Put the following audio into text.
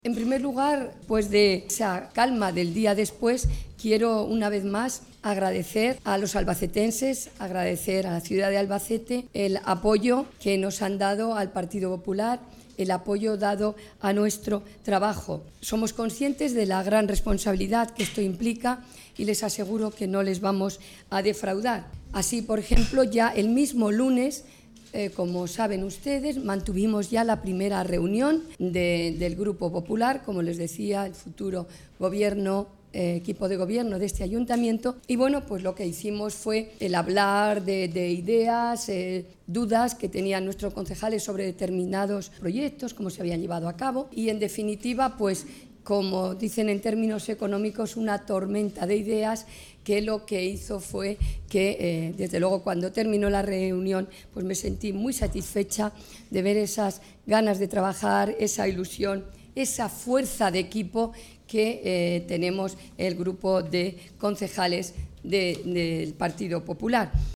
En primer lugar, pues de esa calma del día después, quiero una vez más agradecer a los albacetenses, agradecer a la ciudad de Albacete el apoyo que nos han dado al Partido Popular, el apoyo dado a nuestro trabajo. Somos conscientes de la gran responsabilidad que esto implica y les aseguro que no les vamos a defraudar. Así, por ejemplo, ya el mismo lunes, como saben ustedes, mantuvimos ya la primera reunión del Grupo Popular, como les decía, el futuro gobierno, equipo de gobierno de este ayuntamiento. Y bueno, pues lo que hicimos fue el hablar de ideas, dudas que tenían nuestros concejales sobre determinados proyectos, cómo se habían llevado a cabo y, en definitiva, pues como dicen en términos económicos, una tormenta de ideas que lo que hizo fue que, desde luego, cuando terminó la reunión, pues me sentí muy satisfecha de ver esas ganas de trabajar, esa ilusión, esa fuerza de equipo que tenemos el grupo de concejales del Partido Popular.